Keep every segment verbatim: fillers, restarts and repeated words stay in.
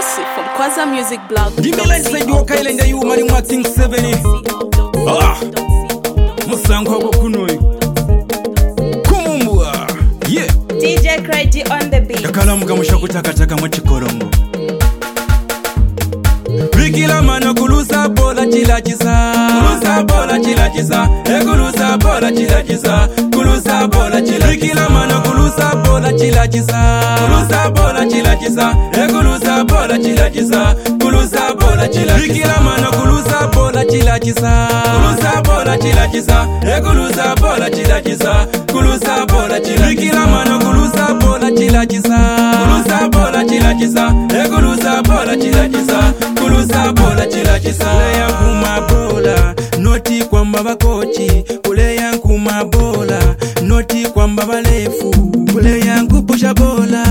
exclusive from Kwaza Music Blog. Give me like say you Kyle and you money marking seventy. Ah, Musango Kunoy. Kumumwa. Yeah. D J Crazy on the beat. Yakalamu kamusha kutaka taka machikorongo. Bikila mano kulusa bola chila chisa. Kulusa bola chila chisa. E kulusa bola chila chisa. Kulusa bola chila. Bikila mano kulusa bola chila chisa. Kulusa bola chila chisa. E kulusa bola chila chisa. Kulusa bola chila. Bikila mano kulusa bola chila chisa. Kulusa bola chila chisa. E kulusa bola chila chisa. Kulusa bola chila. Bikila mano kulusa bola chila chisa. Kulusa bola chila chisa. E kulusa bola chila chisa. Kulusa bola chila chisa. Kule yangu mabola, noti kwamba bakochi. Kule yangu mabola, noti kwamba balefu. Kule yangu pusha bola,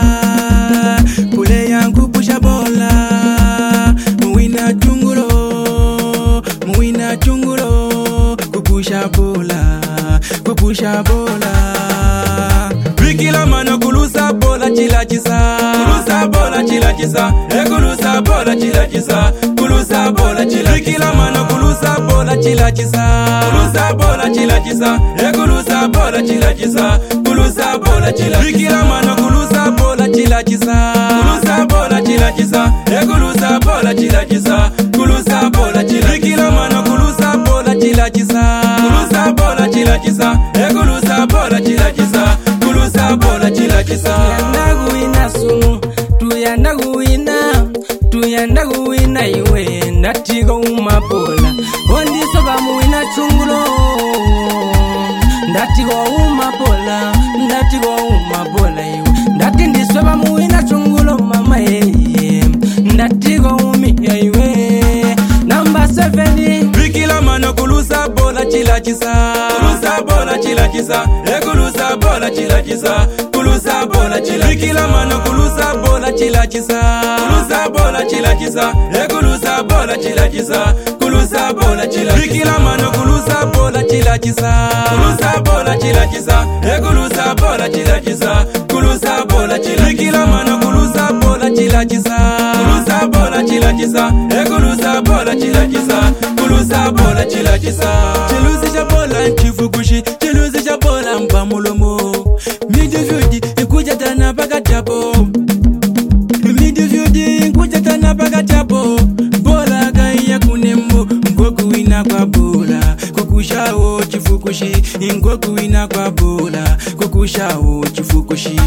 kule yangu pusha bola. Muwina chungulo, muwina chungulo. Kupusha bola, kupusha bola. Bikila mano kulusa bola chila chisa. Kulusa bola chila chisa. E kulusa bola chila chisa. Kulusa bola chila. Bikila mano kulusa bola chila chisa. Kulusa bola chila chisa. E kulusa bola chila chisa. Kulusa bola chila. Bikila mano kulusa bola chila chisa. Kulusa bola chila chisa. E kulusa bola chila chisa. Kulusa bola chila. Bikila mano kulusa bola chila chisa. Kulusa bola chila chisa. E kulusa bola chila chisa. Kulusa bola chila chisa. Tuyanda guina sumu, tuyanda guina, tuyanda guina iwe ndatigo umabola. Ondi soba muina chungulo, ndatigo umabola, ndatigo umabola iwe. Ndati ndi soba muina chungulo mama ye, ndatigo umi iwe. Number seven. Bikila mano kulusa bola chila chisa. Kulusa bola chila chisa. E kulusa bola chila chisa. Kulusa bola chila. Bikila mano kulusa bola chila chisa. Kulusa bola chila chisa. E kulusa bola chila chisa. Kulusa bola chila. Bikila mano kulusa bola chila chisa. Kulusa bola chila chisa. E kulusa bola chila chisa. Kulusa bola chila. Bikila mano kulusa bola chila chisa. Kulusa bola chila chisa. E kulusa bola chila chisa. Kulusa bola chila chisa. Cheluzi cha bola nchifukushi. Cheluzi cha bola mpamulomo. Midi vyudi ikuja tana paka tapo. Midi vyudi ikuja tana paka tapo. Bola kaya kunembo. Ngoku ina kwa bola. Kukushao chifukushi. Ngoku ina kwa bola. Kukushao chifukushi.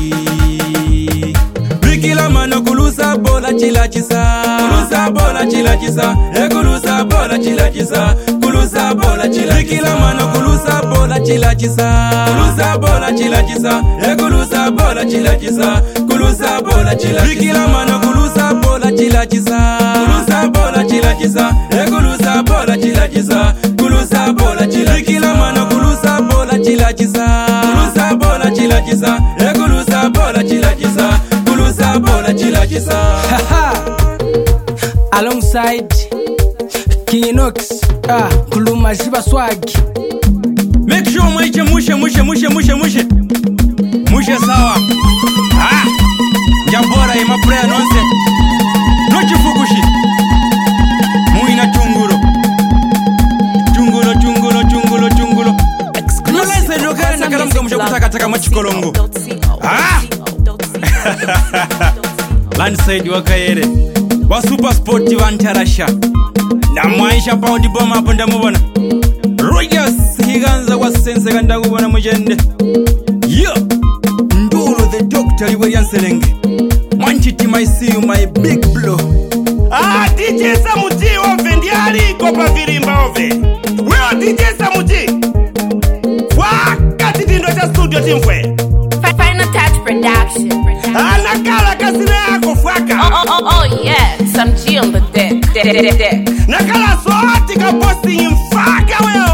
Bikila mano kulusa bola chila chisa. Kulusa bola chila chisa. E kulusa bola chila chisa. Kulusa bola chila. Bikila mano kulusa bola chila chisa. Kulusa bola chila chisa. E kulusa bola chila chisa. Kulusa bola chila. Bikila mano kulusa bola chila chisa. Kulusa bola chila chisa. E kulusa bola chila chisa. Kulusa bola chila. Bikila mano kulusa bola chila chisa. Kulusa bola chila chisa. E kulusa bola chila chisa. Kulusa bola chila chisa. Alongside King Inox, ah, Kuluma Shiba Swag. Make sure mwishe mwishe mwishe mwishe mwishe mwishe mwishe sawa. Ah, jabora ima prayer nonse. Nochi fukushi. Muina chunguro. Chunguro chunguro chunguro chunguro. Exclusive from Kwaza Music Blog. Ah. Landside wakayere. Wa super sport wantarasha. Na mwaisha pound bomb hapo ndamubona. Rogers higanza wa sense ganda kubona mujende. Yo. Ndulu the doctor William Selenge. Manchiti my see you my big blow. Ah, D J Samuti ove ndiari kopa virimba ove. Wewe D J Samuti. Wakati tindo cha studio timfwe. Final Touch Production. Anakala kasina yako fwaka. Oh, oh, oh, oh, yeah. Some G on the deck. deck, deck, deck. Nakala soati ka posting mfaka wewe.